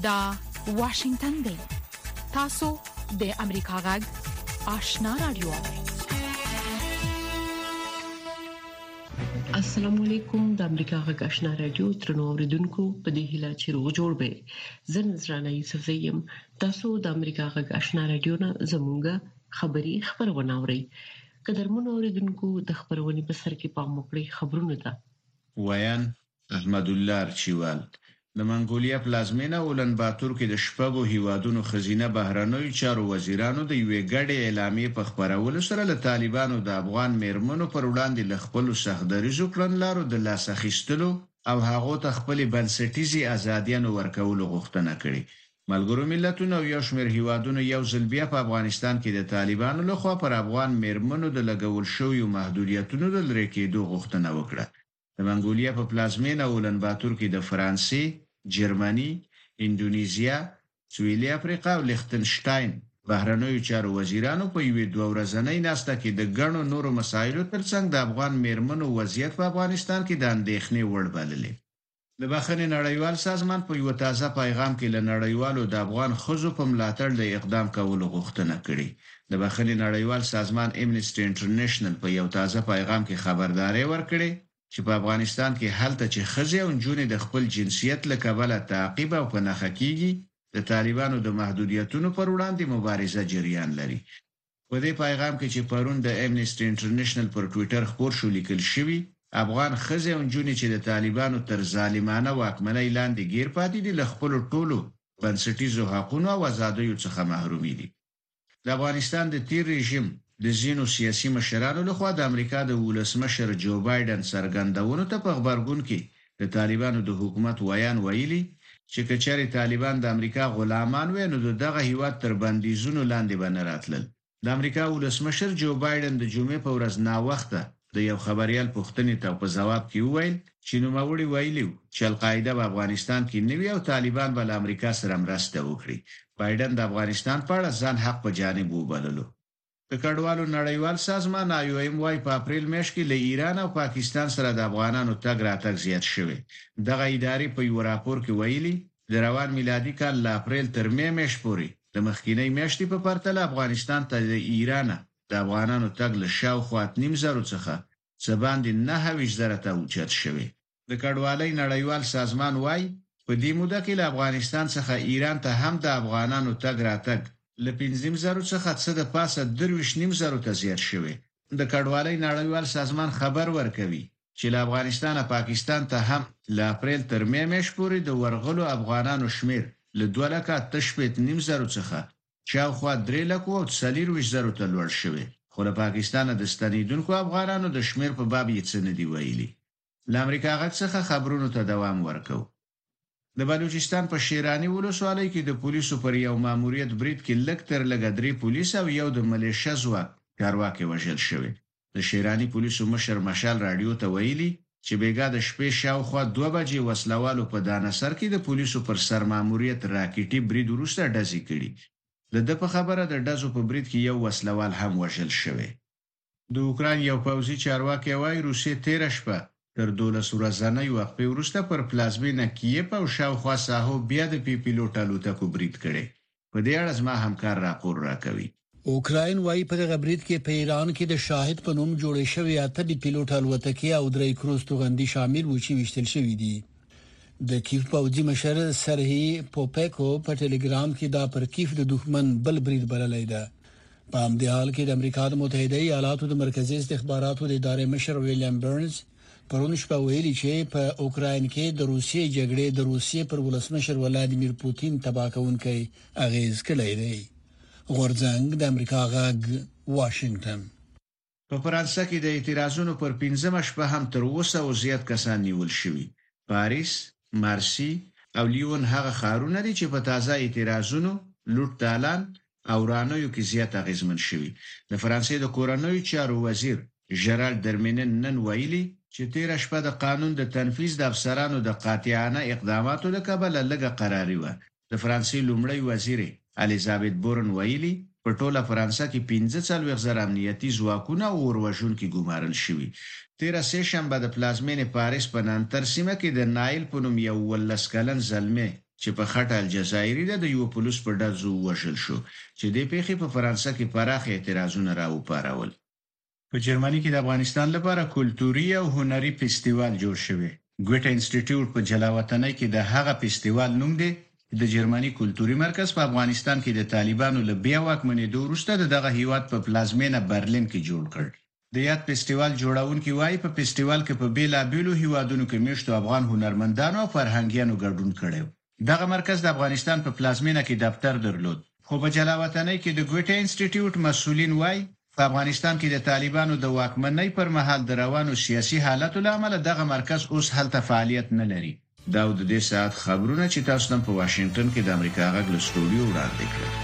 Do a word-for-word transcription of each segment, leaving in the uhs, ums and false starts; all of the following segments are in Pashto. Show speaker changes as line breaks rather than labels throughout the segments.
دا واشنگتن دی. تاسو د امریکا غږ آشنا رادیو.
السلام علیکم. د امریکا غږ آشنا رادیو ترنو اوریدونکو په دې هیله چې روغ جوړ به زن زرانه یوسف زیم. تاسو د امریکا غږ آشنا رادیو نه زموږه خبری خبرونه اورئ. قدرمن اوریدونکو د خبرونې په سر کې پام وکړئ. خبرونه ده
ویان احمد الله ارچیوال د منګولیا پلازمینه اولن باتور کې د شپږو هیوادونو خزینه بهرنوي چارو وزیرانو د یوې ګډې اعلامیې په خبرولو سره له طالبانو د افغان میرمنو پر وړاندې ل خپل سختدریزو کړنلارو د لاس اخیستلو او هغه ته خپل بنسټیزي ازادیانو ورکولو غوښتنه کړې. ملګرو ملتونو او یو شمېر هیوادونو یو ځل بیا په افغانستان کې د طالبانو لخوا پر افغان میرمنو د لګول شویو محدودیتونو د لرې کېدو غوښتنه وکړه. د منګولیا په پلازمینه اولن باتور کې د فرانسې، جرمني، انډونیزیا، سویلي افریقا او لیختنشتاین بهرنوي چارو وزیرانو په یوې دوه ورځنۍ ناسته کې د ګڼو نورو مسایلو ترڅنګ د افغان میرمنو وضعیت په افغانستان کې د اندېښنې وړ بللې. د بخښنې نړیوال سازمان په یو تازه پیغام کې له نړیوالو د افغان ښځو په ملاتړ د اقدام کولو غوښتنه کړې. د بخښنې نړیوال سازمان امنیسټي انټرنیشنل په یو تازه پیغام کې خبرداري ورکړې چې په افغانستان کې حالت چې ښځې او نجونې د خپل جنسیت له کبله تعقیب او پنهخه کیږي د طالبانو د محدودیتونو پر وړاندې مبارزه جریان لري. په دې پیغام کې چې پرون د امنیسټي انټرنیشنل پر ټوئیټر خبر شو لیکل شوی افغان ښځې او نجونې چې د طالبانو تر ظالمانه واکمنۍ لاندې گیر پاتې دي له خپل ټولو بنسټیزو حقوقو او آزادیو څخه محروم دي. د افغانستان د تیر رژیم د زینو سیاسي مشرانو لخوا د امریکا د ولسمشر جو بایدن څرګندونو ته په خبرګون کې د طالبانو د حکومت ویان ویلي چې کچاري طالبان د امریکا غلامان وي نو دغه هیواد تر بندیزونو لاندې باندې راتلل. د امریکا ولسمشر جو بایدن د جمعې په ورځ نا وخته د یو خبريال پوښتنې ته په جواب کې وویل چې نو موري ویلو چې القاعده په افغانستان کې نوي او طالبان بل امریکا سره مرسته وکړي. بایدن د افغانستان په اړه ځان حق په جانب وبللو. د کډوالو نړیوال سازمان آی او ایم وايي په اپریل میاشت کې له ایران او پاکستان سره د افغانانو تګ راتګ زیات شوی. دغه ادارې په یو راپور کې ویلي د روان میلادي کال له اپریل تر می میاشت پورې د مخکینی میاشتې په پرتله افغانستان ته د ایران د افغانانو تګ له شاوخوا نیم زرو څخه څه باندې نه ویش زره ته اوچت شوی. د کډوالۍ نړیوال سازمان وايي په دې موده کې له افغانستان څخه ایران ته هم د افغانانو تګ راتګ له پنځم زرو څخه څه د پاسه درویش نیم زرو ته زیات شوی. د کډوالۍ نړیوال سازمان خبر ورکوي چې له افغانستان او پاکستان ته هم له اپریل تر می میاشت پورې د ورغلو افغانانو شمیر له دوه لکه تشپېت نیم زرو څخه شاوخوا درې لکه او څلور زرو ته لوړ شوی. خو له پاکستان د ستنیدونکو افغانانو د شمیر په باب یې څه نه دی ویلي. له امریکا غږ څخه خبرونو ته دوام ورکو. د بلوچستان په شیرانی ولسوالۍ کې د پولیسو پر یو ماموریت برید کې لږ تر لږه درې پولیس او یو د ملیشیا ځواک کارواکي وژل شوی. د شیرانی پولیسو مشر مشال رادیو ته ویلي چې بیګا د شپې شاوخوا دوه بجې وسلوالو په دانسر کې د پولیسو پر سر ماموریت راکټي برید وروسته ډزې کړي. د د په خبره د ډزو په برید کې یو وسلوال هم وژل شوی. د اوکران یو پوځي چارواکي وايي روسیه تیر شپه تر دولس ورځې وقفه وروسته پر پلازمینه کیف او شاوخوا ساحو بیا د پی پیلوټ الوتکو برید کړي. په دې اړه زما همکار راپور راکوي.
اوکراین وايي په دغه برید کې په ایران کې د شاهد په نوم جوړې شوې اته د پیلوټ الوتکې او درې کروز توغندي شامل و چې وشتل شوې دي. د کیف پوځي مشر سرهی پوپیکو په ټلګرام کې دا پر کیف د دښمن بل برید بللی ده. په همدې حال کې د امریکا د متحده ایالاتو د مرکزي استخباراتو د ادارې مشر ویلیام برنز پرون شپه ویلي چې په اوکراین کې د روسیې جګړې د روسیې پر ولسمشر ولادیمیر پوتین تباه کوونکی اغیز کړی دی. غورځنګ د امریکا غږ واشنگټن.
په فرانسه کې د اعتراضونو پر پنځمه شپه هم تر اوسه او زیات کسان نیول شوي. پاریس، مارسی او لیون هغه ښارونه دي چې په تازه اعتراضونو، لوټ تالان او رانیو کې زیات اغیزمن شوي. د فرانسې د کورنیو چارو وزیر ژرال درمینن نن ویلي چې تیر شپه د قانون د تنفيذ د افسرانو د قاطعانه اقداماتو له کبله لږه قراري و. د فرانسې لومړی وزیر الیزابت بورن ویلي په ټوله فرانسه کې پنځه څلوېښت زره امنیتي ځواکونه او وروژونکي ګمارل شوي. تیره سه شنبه د پلازمینې پاریس په نانتر سیمه کې د نایل په نوم یو ولس کلن زلمی چې په خټه الجزایري د یو پولیس په ډزو وشل شو چې د پیښې په فرانسه کې پراخ اعتراضونه راوپارول. په جرمني کې د افغانستان لپاره کلتوري او هنري فستیوال جوړ شوی. ګوټه انسټیټیوټ په جلاوطنۍ کې د هغه فستیوال نوم دی. د جرمني کلتوري مرکز په افغانستان کې د طالبانو له بیا واکمنېدو وروسته دغه هیواد په پلازمینه برلین کې جوړ کړ. د یاد فستیوال جوړونکي وايي په فستیوال کې په بیلابېلو هیوادونو کې میشتو افغان هنرمندانو او فرهنګیانو ګډون کړي. دغه مرکز د افغانستان په پلازمینه کې دفتر درلود. خو په جلاوطنۍ کې د ګوټه انسټیټیوټ مسؤلین وايي په افغانستان کې د طالبانو د واکمنۍ پر مهال د روانو سیاسي حالاتو لامل دغه مرکز اوس هلته فعالیت نه لري. دا د دې ساعت خبرونه چې تاسو نن په واشنگټن کې د امریکا غږ له سټوډیو وړاندې کړل.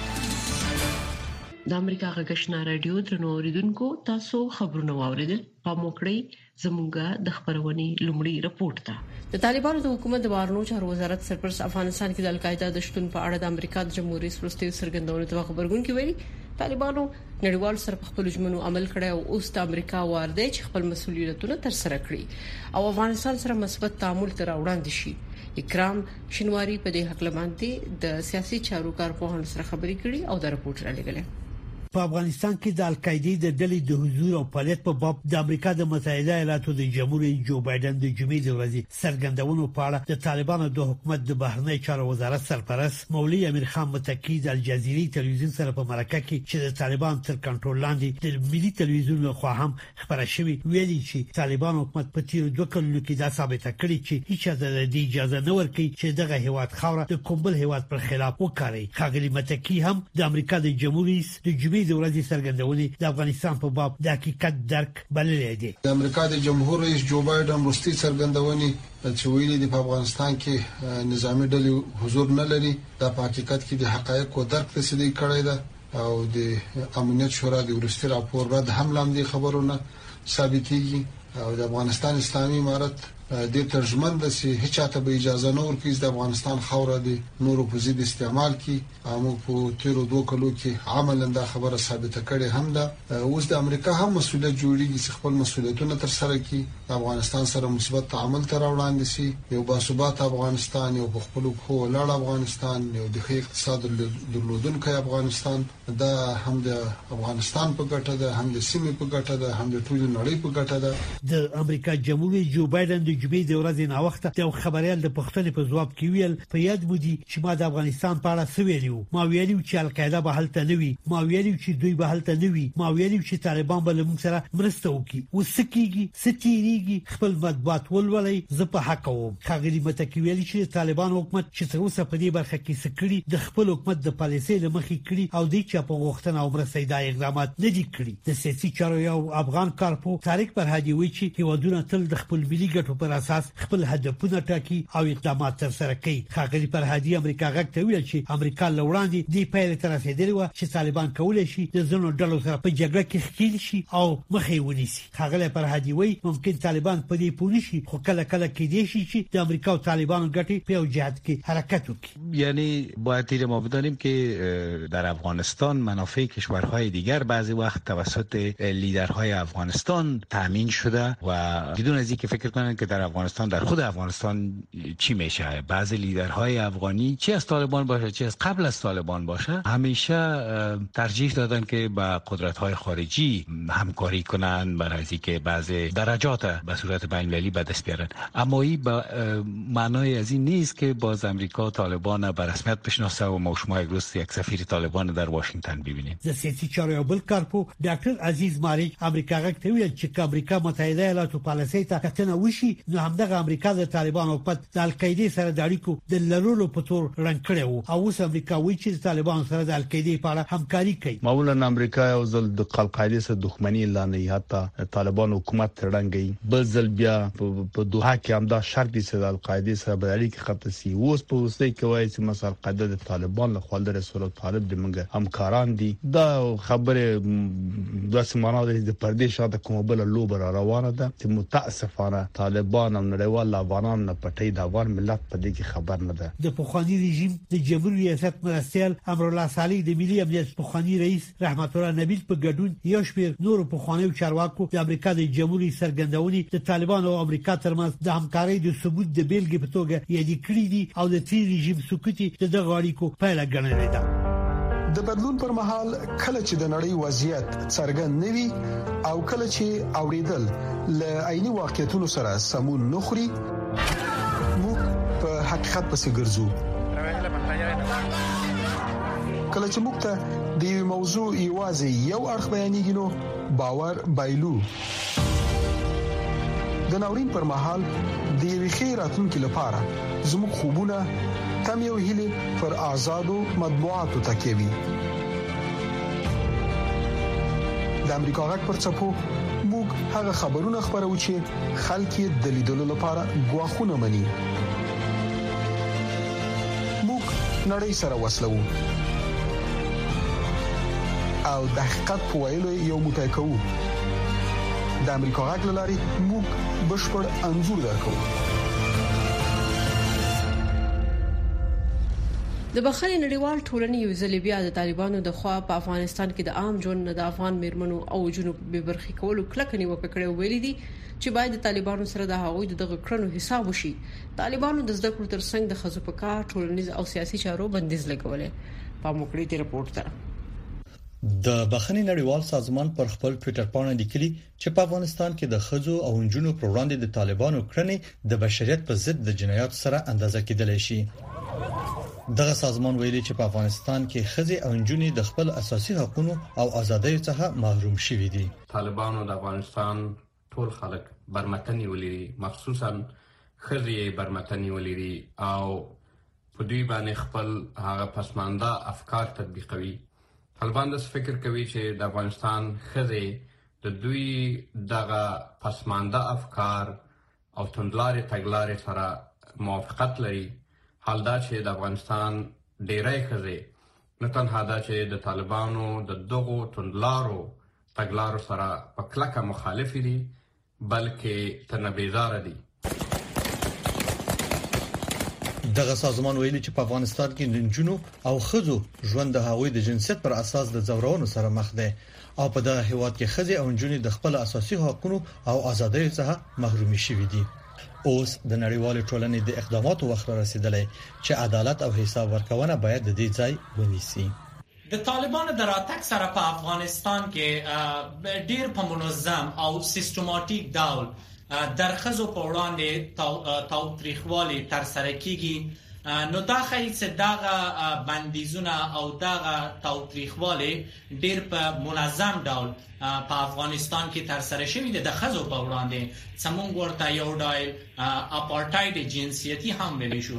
د امریکا غږ آشنا رادیو درنو اوریدونکو تاسو خبرونه واوریدل. په موکړی زموږه د خبرونې لومړی رپورت ده.
د طالبانو د حکومت د بهرنیو چارو وزارت سرپرست افغانستان کې د القاعده د شتون په اړه د امریکا د جمهوریت وروستي سرګندونې ته خبرګون کې ویلي طالبانو نړیوال سره په خپل ژمنو عمل کړی او اوس د امریکا وارده چې خپل مسولیتونه تر سره کړی او افغانستان سره مثبت تعامل تر وړاندې شي. اکرام شینواری په دې حق لمانځي د سیاسي چارو کارپوهانو سره خبرې کړي او د رپورت را لګلې.
په افغانستان کې د القاعده د ډلې د حضور او فعالیت په باب د امریکا د متحده ایالاتو د جمهوریت جو بایدن د جمعې د ورځې سرګندونو په اړه د طالبانو د حکومت د بهرنی چارو وزارت سرپرست مولوی امیر خان متکی د الجزیرې تلویزیون سره په مرکه کې چې د طالبان تر کنټرول لاندې د ملي تلویزیون لخوا هم خبره شوې ویلي چې طالبان حکومت په تیر دوه کلونو کې دا ثابت کړی چې هیڅ د دې اجازه نه ورکړي چې دغه هیواد خوره د کومبل هیواد پر خلاف وکړي. خاغلی متکی هم د امریکا د جمهوریت د جمعې د ورځې سرګندونې د افغانستان په باب د حقیقت درک بللې دي.
د امریکا د جمهور رئیس جو بایدن وروستي سرګندونې چې ویلي د افغانستان کې نظامی ډلې حضور نه لري د حقیقت کې د حقایقو درک تسلی کړی ده او د امنیت شورا د وروستي راپور رد هم لاندې خبرونه ثابتېږي او د افغانستان اسلامي امارت د ترجمن د سي هیڅ ته به اجازه نه ورکړي د افغانستان خوره دي نورو په ضد استعمال کی موږ په تیرو دوه کلو کې عملاً دا خبره ثابته کړې هم ده. اوس د امریکا هم مسولیت جوړیږي چې خپل مسولیتونه تر سره کړي افغانستان سره مثبت تعامل تر وړاندې شي. یو باثبات افغانستان یو په خپل خو لړ افغانستان یو د ښه اقتصاد درلودونکی افغانستان دا هم د افغانستان په ګټه ده هم د سیمې په ګټه ده هم د ټول نړۍ په ګټه ده.
د امریکا جمهوریت جو بایدن د جمعې د ورځې نه وخت د خبريال د پښتنې په ځواب کې ویل په یاد مودي چې ما د افغانستان په اړه سویلیو ما ویلیو چې القاعده به هلته نه وي ما ویلیو چې دوی به هلته نه وي ما ویلیو چې طالبان به موږ سره مرسته وکړي وسکیږي ستیریږي خپل مطبوعات ولولي زه په حق وم. خاغلی متکی ویلي چې طالبان حکومت چې تر اوسه په دې برخه کې سکړي د خپل حکومت د پالیسۍ لمخې کړي او د چا په غوښتنه او مرسته دای اقدامات نه دي کړی. د سیاسي چارو یو افغان کارپو طارق فرهادي وایي چې هیوادونه تل د خپل ملي ګټو پر اساس خپل هدفونه ټاکي او اقدامات تر سره کوي. خاغلی فرهادي امریکا غږ ته ویل چې امریکا لوړاندې د پیل تر رسیدلی و چې طالبان کولای شي د زنو ډلو سره په جګړه کې ښکیل شي او مخې ونیسي. خاغلی فرهادي وایي ممکن طالبان په دې پونی شي خو کله کله کې دي شي چې د امریکا او طالبانو ګټې په یو جهت کې حرکت وکړي.
یعنی باید دیر ما بدانیم که در افغانستان منافع کشورهای دیگر بعضی وقت توسط لیدرهای افغانستان تامین شده و بدون از اینکه فکر کنن که در افغانستان در خود افغانستان چی میشه. بعضی لیدرهای افغانی چی از طالبان باشه چی از قبل از طالبان باشه همیشه ترجیح دادن که با قدرت‌های خارجی همکاری کنن برای اینکه بعضی درجات به صورت بین‌المللی به دست بیارن. اما این به معنای از این نیست که باز امریکا طالبان به رسمیت بشناسه و ما شما یک روز یک سفیر طالبان در واشنگتن ببینیم.
د سیاسي چارو بل کارپو ډاکټر عزیز ماری امریکا غږ ته ویل چې امریکا متحده ایالاتو پالیسۍ ته کتنه وشي نو همدغه امریکا د طالبان حکومت د القاعده سره د اړیکو د لرلو په تور رنګ کړي او اوس امریکا وایي چې د طالبان سره د القاعده په اړه همکاري کوي.
معمولا امریکا یو ځل د القاعده سره دښمنی اعلان حتی طالبان حکومت ترنګي بل ځل بیا په دوحه کې هم دا شرط دي چې د القاعده سره د اړیکې خط سي اوس په وسته کې وایي چې مثلا القاعده د طالبان له خوا د رسول طالب د منګه همکاران دي. دا خبره د سیمانه د پردیش د کومبل لوبر روانه ده چې متاسفانه طالب طالبان او نړیوال افغانان نه پټي د افغان ملت په دې کې خبر نه ده.
د پخوانی رژیم د جمهوریت ریاست مرستیال امرالله صالح د ملي امنیت پخوانی رئیس رحمت الله نبیل په ګډون یو شمېر نور پخوانی چارواکو د امریکا د جمهوریت سرګندونې د طالبان او امریکا ترمنځ د همکارۍ د ثبوت د بیلګې په توګه یادې کړې دي او د تیر رژیم سکوت د دغه اړیکو پایله ګڼلې ده.
د بدلون پر مهال کله چې د نړۍ وضعیت څرګند نوي او کله چې اوریدل ل عیني واقعیتونو سره سمون نخري موږ په حقیقت پسې ګرځو. کله چې موږ ته د یو موضوع ایوازي یو اړخ بیانېږي نو باور بایلو. د ناورین پر مهال د یوې خیراتونکو لپاره زموږ خوبونه تم یو هیله پر آزادو مطبوعاتو تکیوي. د امریکا غږ پر چپو موږ هغه خبرونه خبرو چې خلک یې د لیدلو لپاره غواخونه مني. موږ نړۍ سره وسلو او د حقیقت په ویلو یو موټی کوو. د امریکا غږ لاري موږ بشپړ انځور درکو.
د بخښنې نړیوال ټولنې یو ځل بیا د طالبانو د خوا په افغانستان کې د عام ژوند د افغان میرمنو او جنوب به برخې کولو کلک نیوکه کړې ویلي دي چې باید د طالبانو سره د هغوی دغه کړنو حساب وشي. طالبانو د زده کړو ترڅنګ د خزو په کار ټولنیز او سیاسي چارو بندیز لګولې. په موکړې تی رپورت سره
د بخښنې نړیوال سازمان پر خپل ټوئیټر باندې لیکلي چې په افغانستان کې د خزو او جنونو پر وړاندې د طالبانو کړنې د بشریت په ضد د جنایات سره اندازه کېدلی شي. دغه سازمان ویلي چې په افغانستان کې خزي او جنونې د خپل اساسي حقوقو او ازادۍ څخه محروم شوي دي.
طالبانو د افغانستان ټول خلک برمتنی ولري، مخصوصا خزي برمتنی ولري او په دوی باندې خپل هغه پسمانده افکار تطبیقوي. طالبان د فکر کوي چې د افغانستان خزي د دوی دغه پسمانده افکار او توندلاري تګلارې سره موافقت لري. حال دا چې د افغانستان ډیری خزي نه تنها دا چې د طالبانو د دغو توندلارو تګلارو سره په کلکه مخالف دي بلکې تنبیزار دي.
دغه سازمان ویلي چې په افغانستان کې د جنونو او خزو ژوند د هغوی د جنسیت پر اساس د زورونو سره مخ دی او په دغه هیواد کې خزي او جنونې د خپل اساسي حقوقو او ازادۍ څخه محروم شوي دي. اوس د نړیوال ټولنې د اقداماتو وخت رسیدلی چې عدالت او حساب ورکونه باید د دې ځای ونیسي.
د طالبانو د راتګ سره په افغانستان کې ډیر په منظم او سیستماتیک ډول درخصو په وړاندې تاوتریخوالي تر سره کیږي. نو دا خیلی چې دغه بندیزونه او دغه تاوتریخوالي ډیر په منظم ډول په افغانستان کې تر سره شوی دی. د خزو په وړاندې سمون ورته یو ډول اپارټاید جنسیتي هم ویل شو.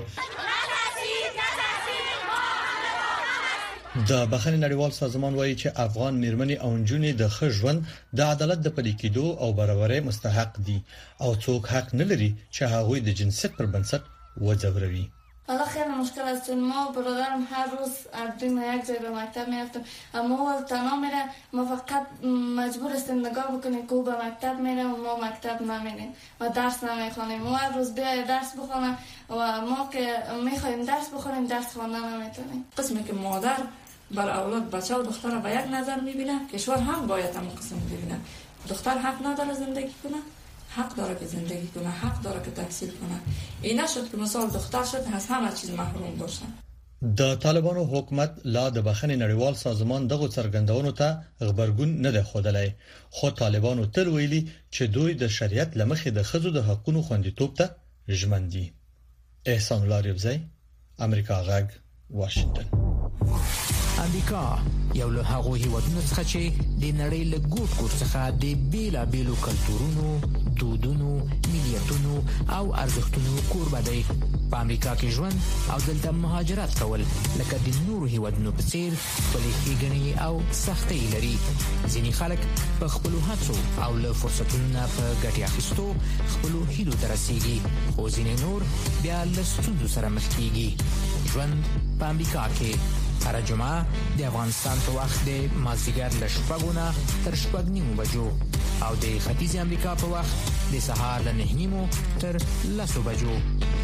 د بخښنې نړیوال سازمان وایي چې افغان میرمنې او نجونې د ښه ژوند د عدالت د پلي کېدو او برابرۍ مستحق دي او څوک حق نه لري چې هغوی د جنسیت پر بنسټ وځوروي.
حالا خیلی مشکل است چون ما برادرم هر روز اردیم یک جای به مکتب میرفتم اما او تنها میره. ما فقط مجبور هستیم نگاه بکنیم که او به مکتب میره و ما مکتب نمیریم و درس نمیخوانیم. ما هر روز بیاید درس بخونم و ما که میخوایم درس بخونیم درس خواندن نمیتونیم.
قسمی که مادر بر اولاد بچه و دختر به یک نظر میبینه، کشور هم باید همون قسم ببینه. دختر حق نداره زندگی کنه، حق داره که زندگی کنه، حق داره که تحصیل کنه. این نشد که مثال دختر شد از همه چیز محروم باشن.
د طالبانو حکومت لا د بخښنې نړیوال سازمان دغه څرګندونو ته خبرګون نه دی ښودلی، خو طالبانو تل ویلي چې دوی د شریعت لمخې د ښځو د حقوقو خوندیتوب ته ژمن دي. احسان الله ریبزی، امریکا غږ، واشنگټن.
امریکا یو له هغو هیوادونو څخه چې د نړۍ له ګوټ ګوټ څخه د بیلابیلو کلتورونو، دودونو، ملیتونو او ارزښتونو کوربه دی. په امریکا کې ژوند او دلته مهاجرت کول لکه د نورو هیوادونو په څیر خپلې ښېګڼې او سختۍ لري. ځینې خلک په خپلو هڅو او له فرصتونو نه په ګټې اخیستو خپلو هیلو ته رسیږي، خو ځینې نور بیا له ستونزو سره مخ کیږي. ژوند په امریکا کې هر جمعه د افغانستان په وخت د مازدیګر له شپږو نه تر شپږ نیمو بجو او د ختیځ امریکا په وخت د سهار له نه نیمو تر لسو بجو.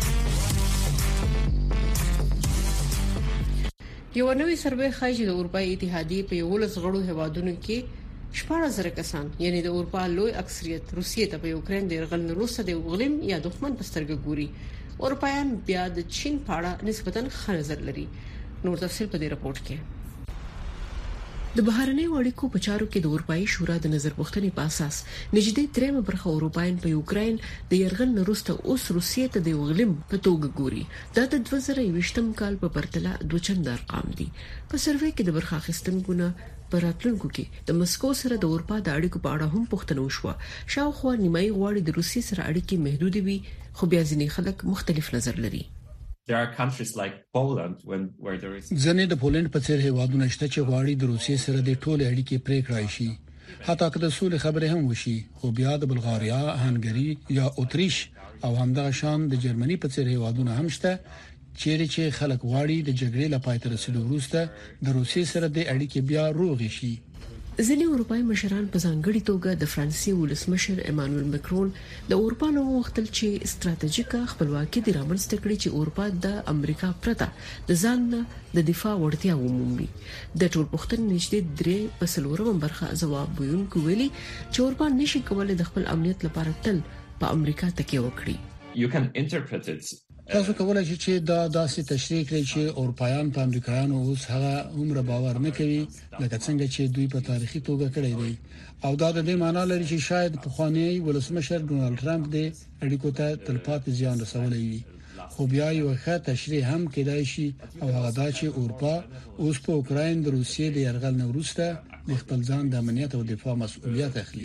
یو نوې سروې ښایي د اروپאי اتحادیې په یولس غړو هیوادونو کې شپږ زره کسان یعنی د اروپا لوی اکثریت روسیې ته په یوکرين د يرغل نه وروسته د غلیم یا دښمن په سترګه ګوري. اروپایان بیا د چین په اړه نسبتاً ښه نظر لري. نور تفصیل په دې راپورټ کې. د بهرنیو اړیکو په چارو کې د اروپאי شورا د نظر پوښتنې په اساس نږدې درېمه برخه اروپایان په یوکرين د يرغل نه وروسته اوس روسیې ته د غلیم په توګه ګوري. دا د دوه زره یوویشتم کال په پرتله دوه چند ارقام دي. په سروې کې د برخه اخیستونکو نه په راتلونکو کې د مسکو سره د اروپا د اړیکو په اړه هم پوښتنه وشوه. شاوخوا نیمایي غواړي د روسیې سره اړیکې محدود وي، خو بیا ځینې خلک مختلف نظر لري.
There are countries like Poland when where there is
ځنې د پولند په څیر هیوادونه شته چې غواړي د روسیې سره د ټولې اړیکې پرې کړای شي، حتی که د سولې خبرې هم وشي. خو بیا د بلغاریا، هنګری یا اتریش او همدغه شان د جرمني په څیر هیوادونه هم شته چیرې چې خلک غواړي د جګړې لپاره تر رسیدو وروسته د روسیې سره د اړیکې بیا روغ شي.
ځینې اروپאי مشران په ځانګړي توګه د فرانسې ولسمشر ایمانوئل مکرون د اروپا نو وختل چې ستراتیژیکه خپلواکي د رامنځته کړي چې اروپا د امریکا پرته د ځان د دفاع وړتیا ومومي. د ټول پښتون نږدې درې په سلورم برخه ځواب ویونکو ویلي چې اروپا نشي کولای د خپل امنیت لپاره تل په امریکا تکیه وکړي.
You can interpret it
تاسو کولای شئ چې دا داسې تشریح کړئ چې اروپایان په امریکایانو اوس هغه عمر باور نه کوي لکه څنګه چې دوی په تاریخي توګه کړی دی، او دا د دې معنی لري چې شاید په خوانی ولسمشر ډونالد ټرمپ د اړیکو ته تلپاتې زیان رسولی وي. خو بیا یو ښه تشریح هم کېدای شي او هغه دا چې اروپا اوس په اوکراین د روسیې د يرغل نه وروسته د خپل ځان د امنیت او دفاع مسؤلیت اخلي.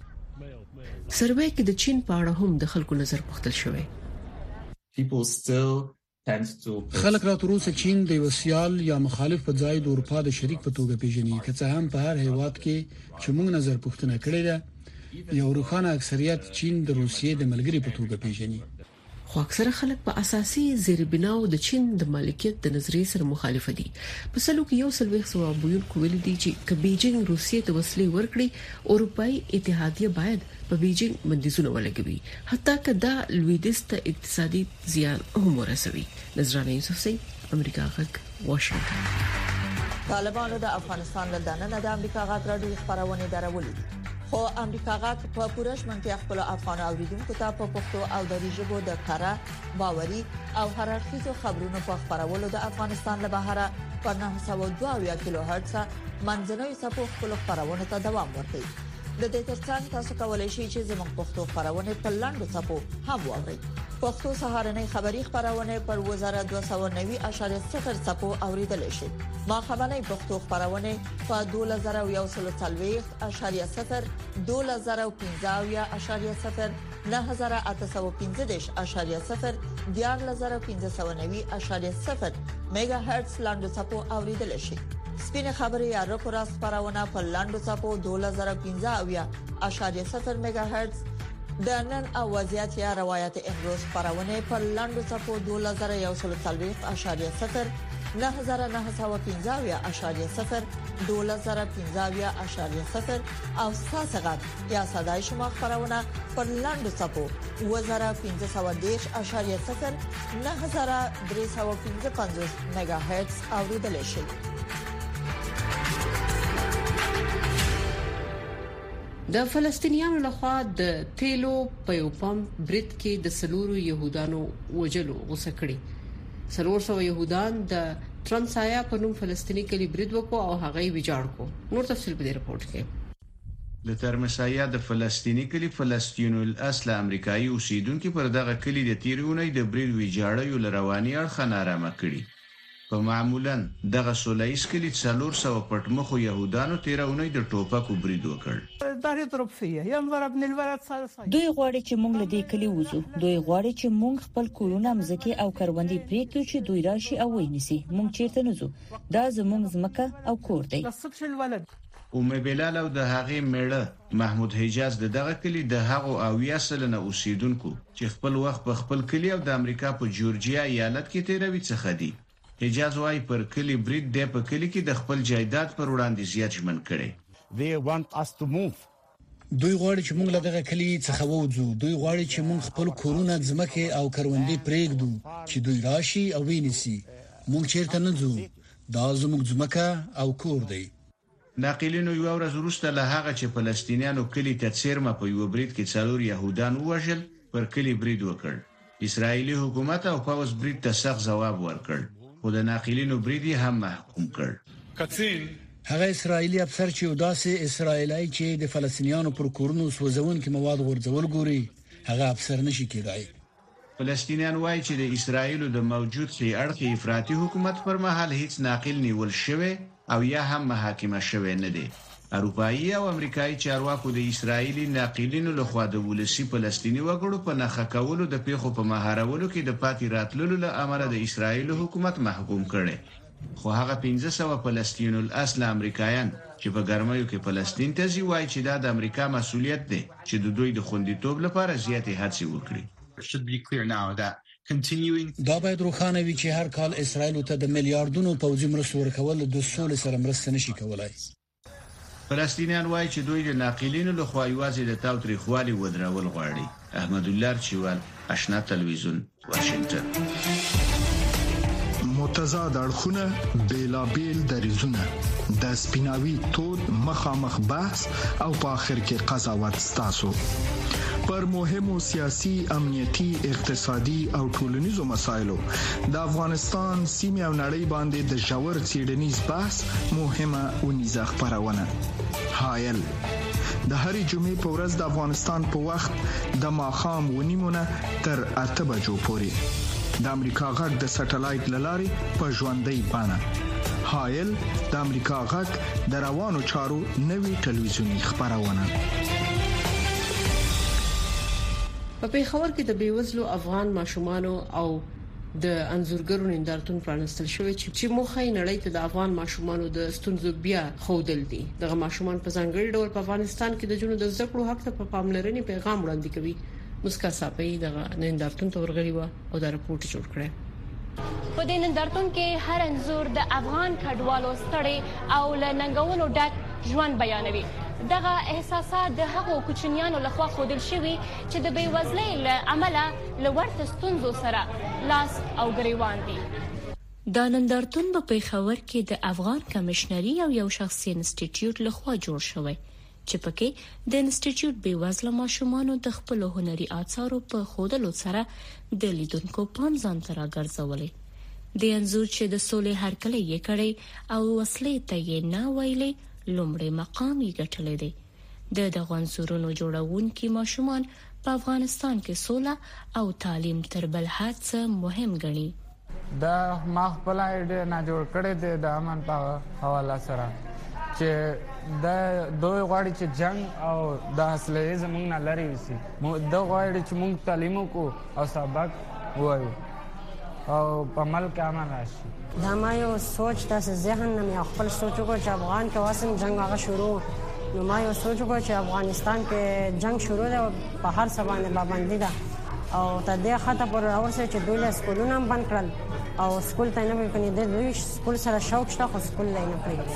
سروې کې د چین په اړه هم د خلکو نظر پوښتل شوی.
People still tend to
خلک راتروسه چین د وسیال یا مخالف په ځای د اروپا د شریک په توګه پیژني، که څه هم په هر هیواد کې چې موږ نظر پوښتنه کړې ده یو روښانه اکثریت چین د روسیې د ملګری په توګه پیژني.
خو اکثره خلک په اساسي زیربناو د چین د مالکیت د نظریې سره مخالف دي. په سلو کې یو سلويخ سوابویل کوول دي چې ک بیجینګ روسیې ته وسلې ورکړي، اروپאי اتحادیه باید په بیجینګ بندیزونه ولګوي، حتی که دا لویدیځ ته اقتصادي زیان هم ورسوي. نظرانه یوسف سي، امریکا غږ، واشنگټن.
طالبانو د افغانستان له دننه د امریکا غږ راډیو خبرونه درولې، خو امریکا غږ په پوره شمنتیا خپل افغان اوریدونکو ته په پښتو او دری ژبه د کارا باوري او هررخیزو خبرونو په خبرولو د افغانستان له بهره په نه سوه دوه کیلو هرتز منځنوي سپو خپل خبرونه ته دوام ورکوي. د دې ترڅنګ تاسو کولای شئ چې زموږ پښتو خبرونه په لاندو سپو هم واورئ. پښتو سهارنۍ خبری خبرونه پر وزارت دوه سوه نوي اعشاریه صفر سپو اوریدل شي. ما خبرنۍ پښتو خبرونه په دوه زره یو سل څلوېښت اعشاریه صفر، دوه زره پنځه اعشاریه صفر، نه زره اته سوه پنځه دېرش اعشاریه صفر، دیارلس زره پنځه سوه نوي اعشاریه صفر میگا هرتز لاندو سپو اوریدل شي. سپینه خبري یا راپور خبرونه په لاندو سپو دوه زره پنځه اعشاریه صفر میگا هرتز، د نن او وضعیت یا روایت امروز خبرونه په لاندو سپو دوه زره یو سل څلوېښت اعشاریه صفر، نه زره نه سوه پنځه اعشاریه صفر، دوه زره پنځه اعشاریه صفر او ساسغت یا صداي شما خبرونه په لاندو سپو دوه زره پنځه سوه دېرش اعشاریه صفر، نه زره درې سوه پنځه پنځوس میگا هرتز اوریدل شي.
د فلسطینیانو لخوا د تیلو په یو پمپ برید کې د سلورو يهودانو وجلو غوسه کړي. سلور سو يهودان د ترانسایا په نوم فلسطینی کلی برید وکړو او هغه یې ویجاړ کړ. نور تفصیل په دې رپورت کې.
د ترمسایا د فلسطینی کلی فلسطینو الاصل امریکایي اوسیدونکو پر دغه کلی د تیرونې د برید ویجاړیو لرواني اړخ نارامه کړي. په معمولا دغه سولایس کلی څلور سو پټمخو يهودانو تیرونې د ټوپکو برید وکړ.
دوی غواړي چې موږ له دې کلی وځو. دوی غواړي چې موږ خپل کورونه مزکه او کروندې پریږدو چې دوی راشي او وینسي. موږ چیرته نه ځو. دا زموږ ځمکه او کور دی.
او مبلال او د هغې میړه محمود حجاز د دغه کلی د هغو اویا سلنه اوسیدونکو چې خپل وخت په خپل کلی او د امریکا په جورجیا ایالت کې تیروي څخه دي. حجاز وايي پر کلی برید د په کلی کې د خپل جایداد پر وړاندې زیات ژمن کړي.
They want us to move.
دوی غواړي چې موږ له دغه کلی څخه ووځو. دوی غواړي چې موږ خپل کورونه ځمکه او کروندې پرېږدو چې دوی راشي او ویني. موږ چیرته نه ځو. دا زموږ ځمکه او کور دی.
ناقلینو یو ورځ وروسته له هغه چې فلسطینیانو کلی ته څیرمه په یو برید کې څلور يهودان وژل پر کلی برید وکړ. اسرایلی حکومت او پاوس برید ته سخت جواب ورکړ. خو د ناقلینو برید هم محکوم کړ.
کڅین هغه اسرایلی افسر چې داسې اسرایلای چې د فلسطینیانو پر کورونو سوځون کې مواد غورځول ګوري هغه افسر نشي کېدای.
فلسطینیان وایي چې د اسرایل د موجود سي اړخي افراطي حکومت پر مهال هیڅ ناقل نیول شوی او یا هم محاکمه شوی نه دی. اروپایي او امریکایي چارواکو د اسرایلی ناقلینو لخوا د ولسی فلسطینی وګړو په نخښه کولو د پیښو په مهارولو کې د پاتې راتللو له امله د اسرایل حکومت محکوم کړي. خو هغه پنځه سوه فلسطین الاصل امریکایان چې په ګرمایو کې فلسطین ته ځي وایي چې دا د امریکا مسؤلیت دی چې د دوی د خوندیتوب لپاره زیاتې هڅې وکړي.
دا باید روښانه وي چې هر کال اسرایل ته د میلیارډونو پوځي مرستو ورکول د سولې سره مرسته نشي کولای.
فلسطینیان وایي چې دوی د ناقلینو لخوا یوازې د تاوتریخوالي ودرول غواړي. احمد الله چوال، آشنا تلویزیون، واشنگټن.
متضاد اړخونه بیلابیل دریزونه د سپیناوي تود مخامخ بحث او په اخر کې قضاوت ستاسو پر مهمو سیاسي، امنیتي، اقتصادي او ټولنیزو مسایلو د افغانستان سیمه او نړۍ باندې د ژور څېړنیز بحث مهمه ونیزه خبرونه. حایل د هرې جمعې په ورځ د افغانستان په وخت د ماښام ونیمونه تر اته بجو پورې د امریکا غږ د سټلایټ لاري په ژوندۍ بانه. حایل د امریکا غږ د روانو چارو نوي ټلویزیونی خبرونه.
په پیښور کې د بیوزلو افغان ماشومانو او د انزورګرو نندارتون پرانستل شوی چې موخه یې نړۍ ته د افغان ماشومانو د ستونزو بیا خودل دي. دغه ماشومان په ځانګړي ډول په افغانستان کې د جنونو د زده کړو حق ته په پاملرنې پیغام وړاندې کوي. مسکا صاحب دغه نندارتون ته ورغلی و او دا راپورټ جوړ کړی.
په دې نندارتون کې هر انزور د افغان کډوالو ستړي او لنګونو ډک ژوند بیانوي. دغه احساسات د هغو کوچنیانو لخوا خودل شوی چې د بیوزلۍ له امله لورته ستونزو سره لاس او ګریوان دي.
دا نندارتون په پیښور کې د افغان کمشنري او یو شخصي انسټیټیوټ لخوا جوړ شوی چې پکې د انسټیټیوټ بیوزله ماشومانو د خپل هنري آثارو په خودلو سره د لیدونکو پام ځان ته راګرځولې. د انزور چې د سولې هرکلی یې کړی او وسلې ته یې نه ویلې لومړی مقام یې ګټلې دی. د دغه انزورونو جوړونکي ماشومان په افغانستان کې سوله او تعلیم تر بل هر څه مهم ګڼي.
دا ما خپل ایډیا نه جوړ کړی دی د امن په حواله سره چې دا دوی غواړي چې جنگ او د اصلي زمونږ نه لري وي. دا غواړي چې موږ تعلیم وکړو او سبق وایو او په ملک امن راشي.
دا ما یو سوچ تاسو ذهن نه خپل سوچ کو چې افغان کې واسم جنگ هغه شروع نو ما یو سوچ کو چې افغانستان کې جنگ شروع ده په هر څه باندې پابندي ده او ته دې خاطر پر اورسه چې دوی سکولونه بند کړل او سکول ته نه وکړي د دوی سکول سره شوق شته خو سکول نه پریږدي.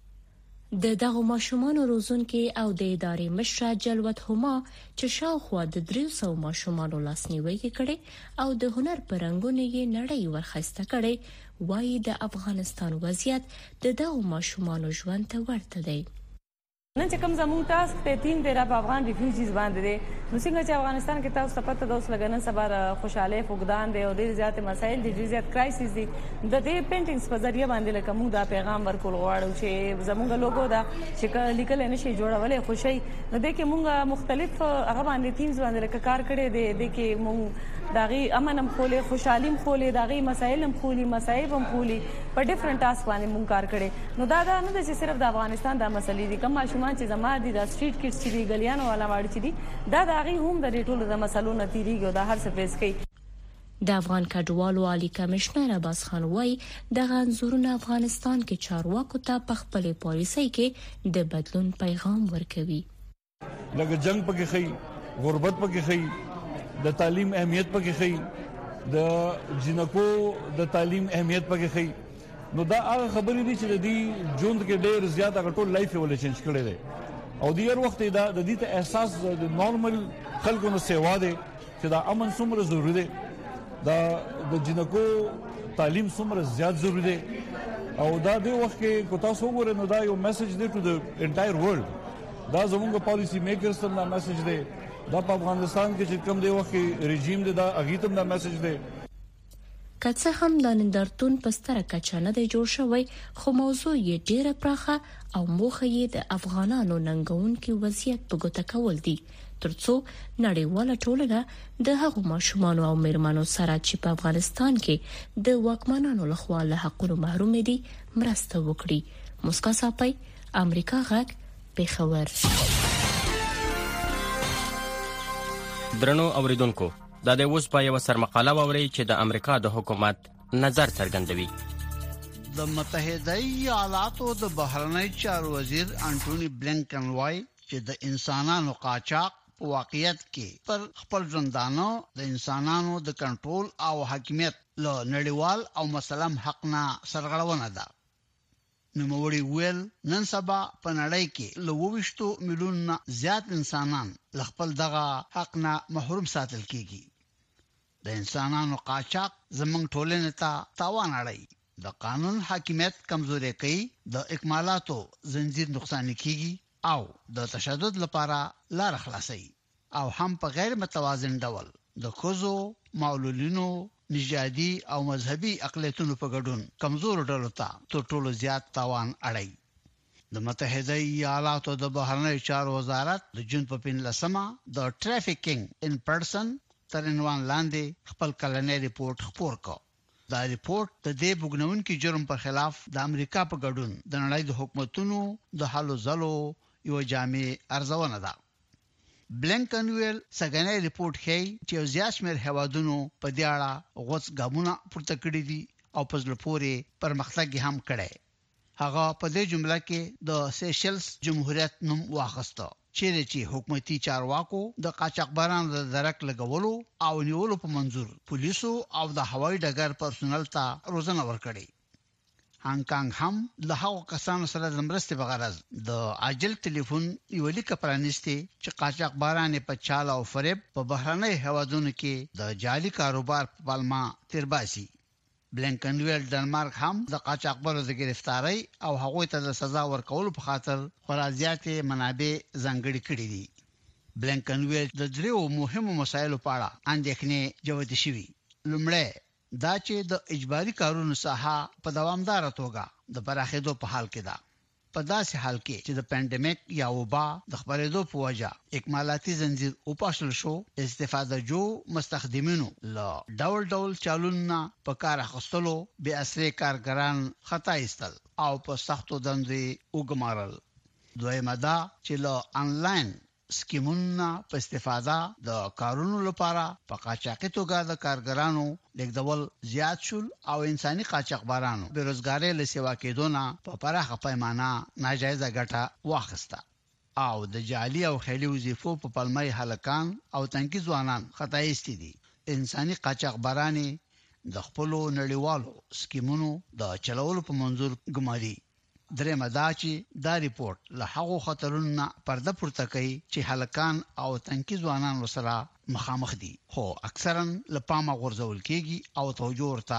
د دغه ماشومان روزونکي او د ادارې مشره جلوت هما چې شاوخوا د دریو سو ماشومان لاسنیوي کړي او د هنر پرنګونه یې نړۍ ورخسته کړي وایي د افغانستان وضعیت د دغه ماشومان ژوند ته ورته دی.
نن چې کوم زموږ تاسو ته تین ډیر افغان ریفیوجیز باندې دي نو څنګه چې افغانستان کې تاسو ته پته د اوس لګنن سبا خوشاله فقدان دي او ډیر زیات مسایل دي ډیر زیات کرایسس دي د دې پینټینګز په ذریعہ باندې لکه موږ دا پیغام ورکول غواړو چې زموږ لوګو دا چې لیکل نه شي جوړولې خوشي نو د کې موږ مختلف هغه باندې تیمز باندې لکه کار کړي دي د کې موږ داغي امنم خولې خوشحالیم خولې داغي مسایلم خولې مسایبم خولې په ډیفرنٹ ټاسک باندې موږ کار کړي نو دا دا نه چې صرف د افغانستان د مسلې دي کوم ماشومان چې زما دي د سټریټ کډز چې دي ګلیانو والا واړي چې دي دا داغي هم د ټولو د مسلو نتیریږي او د هر څه فیس کوي.
د افغان کډوالو عالی کمشنر عباس خان وایي د غنزورونو افغانستان کې چارواکو ته په خپل پالیسۍ کې د بدلون پیغام ورکوي.
لکه جنگ پکې خي، غربت پکې خي، د تعلیم اهمیت پکې خي
د جنکو د تعلیم اهمیت پکې خي نو دا هغه خبرې دي چې د دې ژوند کې ډېر زیات هغه ټول لایف ولې چینج کړي دي او د هر وخت دا د دې ته احساس د نورمال خلکو نو سیوا دي چې دا امن څومره ضروری دی دا د جنکو تعلیم څومره زیات ضروری دی او دا د وخت کې کو تاسو وګورئ نو دا یو میسج دی ټو د انټایر ورلد دا زموږ پالیسی میکرز ته دا میسج دی دا په افغانستان کې چې کوم دی وخت کې رژیم دی دا اغیتم دا میسج دی
کڅه هم د نندارتون په ستره کچه نه دی جوړ شوی خو موضوع یې ډیره پراخه او موخه یې د افغانانو ننګونکو وضعیت په ګوته کول دي ترڅو نړیواله ټولنه د هغو ماشومان او میرمنو سره چې په افغانستان کې د واکمنانو لخوا له حقونو محروم دي مرسته وکړي مسکا صاحب امریکا غږ پیښور
درنو اوریدونکو دا د اوس په یو سرمقاله ووري چې د امریکا د حکومت نظر څرګندوي
د متحده ایالاتو د بهرنی چارو وزیر انټونی بلنکن وايي چې د انسانانو قاچاق په واقعیت کې پر خپل ژوندانو د انسانانو د کنټرول او حاکمیت له نړیوال او مسلم حق نه سرغړونه ده نوموړي ویل نن سبا په نړۍ کې له وویشتو میلیون زیات انسانان له خپل دغه حق نه محروم ساتل کیږي د انسانانو قاچاق زموږ ټولنې ته تاوان اړوي د قانون حاکمیت کمزوري کوي د اکمالاتو زنجیر نقصان کیږي او د تشدد لپاره لار خلاصي او هم په غیر متوازن ډول د خوځو معلولینو نژادي او مذهبي اقلیتونو په ګډون کمزور ډلو ته تر ټولو زیات تاوان اړوي د متحده ایالاتو د بهرنی چارو وزارت د جون په پنځلسمه د ټرافیکینګ ان پرسن تر عنوان لاندې خپل کلنی ریپورت خپور کړ دا ریپورت د دې بګنونکو جرم په خلاف د امریکا په ګډون د نړۍ د حکومتونو د حلو ځلو یو جامع ارزونه ده بلنکن ویل څنګه ریپورت ښيي چې زیات شمېر هوادونو په دې اړه غوڅ ګامونه پورته کړی دي او په ځل پورې پرمختګ هم کړی هغه په دې جمله کې د سیشلز جمهوریت نوم واخیسته چیرې چې حکومتي چارواکو د قاچاقبرانو د درک لګولو او نیولو په منظور پولیسو او د هوایي ډګر پرسونل ته روزنه ورکړي هانګ کانګ هم له هغو کسانو سره د مرستې په غرض د عاجل ټلیفون یو لیک پرانیستي چې قاچاقبران په چال او فریب په بهرنی هوادونو کې د جعلي کاروبار په پالما تیرباسي بلنکن ویل ډنمارک هم د قاچاقبرو د گرفتاری او هغوی ته د سزا ورکولو په خاطر خورازياتي منابع ځانګړي کړې دي بلنکن ویل د دریو مهمو مسایلو په اړه اندېښنې جوړې شوې لومړی دا چې د اجباري کارونو ساحه په دوامدار توګه د پراخېدو په حال کې ده په داسې حال کې چې د پاندیمیک یا وبا د خبرېدو په وجه اکمالاتي زنجیر او پاشل شو استفاده جو مستخدمینو له ډول ډول چالوونه په کار اخستلو به اثر کارګران خطا ایستل او په سختو دندې وګمارل دویمه دا چې له انلاین سکیمونو په استفاده د کارونو لپاره په قاچاقي توګه د کارګرانو لیکدول زیات شول او انساني قاچاقبرانو بیروزګاری له سیوا کېدونه په پراخه پیمانه ناجایزه ګټه واخیسته او د جعلي او خیالي وظیفو په پلمې هلکان او تنکي ځوانان خطایستی دي انساني قاچاقبراني د خپل نړیوالو سکیمونو د چلولو په منظور ګماري درېمه دا چې دا ریپورت له هغو خطرونو پرده پورته کوي چې هلکان او تنکي ځوانان سره مخامخ دي خو اکثرا له پامه غورځول کیږي او توجه ورته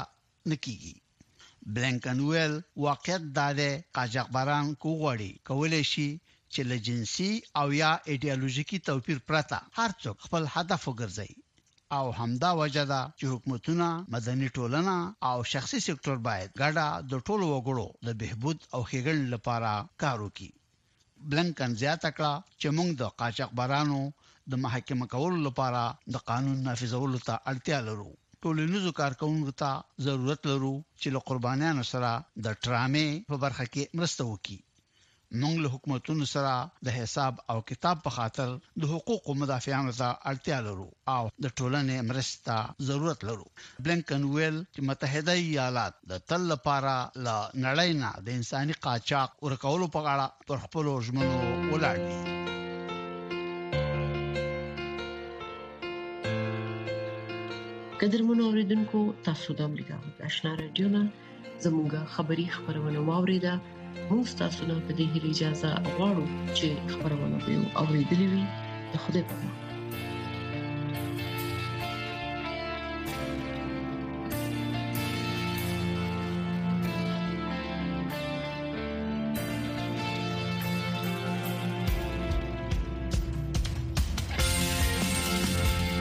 نکېږي بلنکن ویل واقعیت دا دی قاچاقبران کوغړي کولای شي چې له جنسي او یا ایډیالوژیکي توپیر پرته هر څوک خپل هدف وګرځي او همدا وجه ده چې حکومتونه مدني ټولنه او شخصي سکتور باید ګډه د ټولو وګړو د بهبود او ښېګڼې لپاره کار وکړي بلنکن زیاته کړه چې موږ د قاچاقبرانو د محاکمه کولو لپاره د قانون نافذولو ته اړتیا لرو ټولنیزو کارکونکو ته ضرورت لرو چې له قربانیانو سره د ټرامې په برخه کې مرسته وکړي موږ له حکومتونو سره د حساب او کتاب په خاطر د حقوقو مدافعانو ته اړتیا لرو او د ټولنې مرسته ضرورت لرو بلنکن ویل چې متحده ایالات د تل لپاره له نړۍ نه د انساني قاچاق ورکولو په اړه پر خپل ژمنو ولاړ دي
قدرمنو اوریدونکو تاسو د امریکا د آشنا رادیو نه زموږه خبری خبرونه واوریده. موږ تاسو ته په دې اجازه غواړو چې خبرونه به اوریدلې وي. خدای په امان.